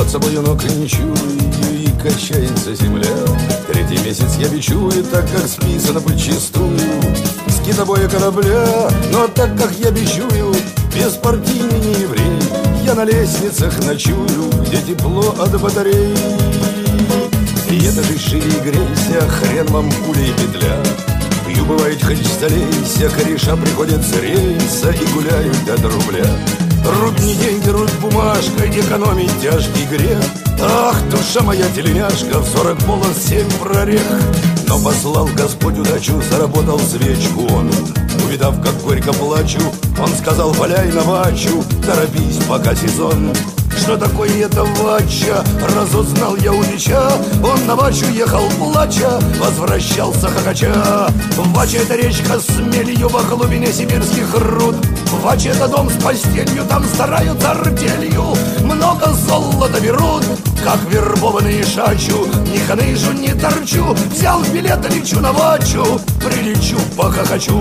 под собою ног не чую, и качается земля. Третий месяц я бичую, так как списано подчистую с китобоя корабля. Но так как я бичую, беспартийный не еврей, я на лестницах ночую, где тепло от батарей. И это же шире и грейся, хрен вам пуля и петля. Пью, бывает, хоть столейся, кореша приходят с рейса и гуляют от рубля. Рубь не деньги, рубь бумажкой, экономить тяжкий грех. Ах, душа моя тельняшка, в 40 полос 7 прорех. Но послал Господь удачу, заработал свечку он. Увидав, как горько плачу, он сказал: валяй на вачу, торопись, пока сезон. Что такое это вача? Разузнал я у бича. Он на вачу ехал плача, возвращался хохоча. Вача — это речка с мелью во глубине сибирских руд. Вача — это дом с постелью, там стараются артелью. Много золота берут, как вербованные шачу. Ни ханыжу, ни торчу, взял билет, лечу на вачу. Прилечу, пока хочу.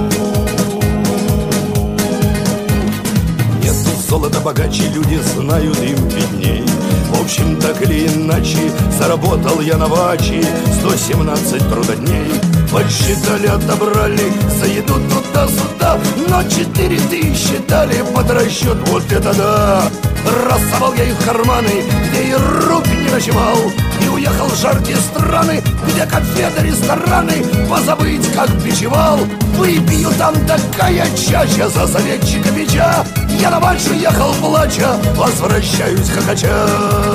Золото богаче, люди знают, им видней. В общем, так или иначе, заработал я на ваче 117 трудодней. Подсчитали, отобрали за еду туда-сюда, но 4000 дали под расчет, вот это да! Рассовал я их в карманы, где и рубь не ночевал, и уехал в жаркие страны, где конфеты, рестораны, позабыть, как бичевал. Выпью там такая чача за советчика бича. Я на вачу ехал плача, возвращаюсь хохоча.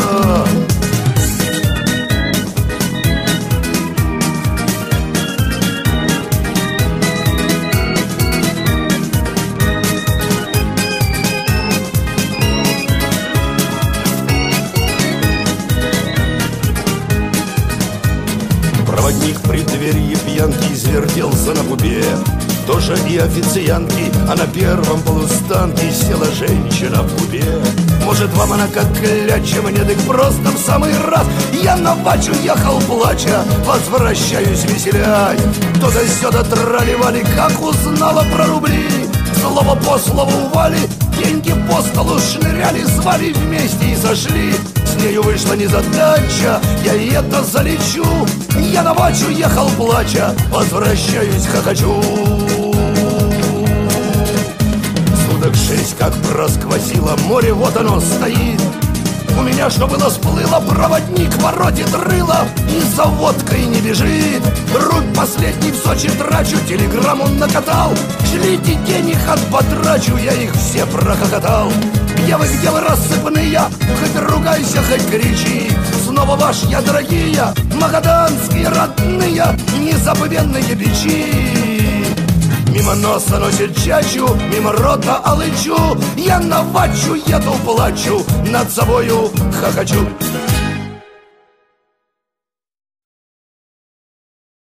Проводник в преддверии пьянки извертелся на пупе. Тоже и официантки, а на первом полустанке села женщина в купе. Может, вам она как кляча, мне так просто в самый раз. Я на вачу ехал плача, возвращаюсь веселяй. То-то сюда трали-вали, как узнала про рубли. Слово по слову Вали, деньги по столу шныряли, звали вместе и сошли. С нею вышла незадача, я и это залечу. Я на вачу ехал плача, возвращаюсь хохочу. Суток 6 как просквозило, море вот оно стоит. У меня что было сплыло, проводник воротит рыло и за водкой не бежит. Рубь последний в Сочи трачу, телеграмму накатал. Шлите денег, отпотрачу, я их все прохохотал. Где вы рассыпанные, хоть ругайся, хоть кричи. Снова ваш я, дорогие, магаданские родные, незабвенные бичи. Мимо носа носит чачу, мимо рота алычу. Я на вачу еду, плачу, над собою хохочу.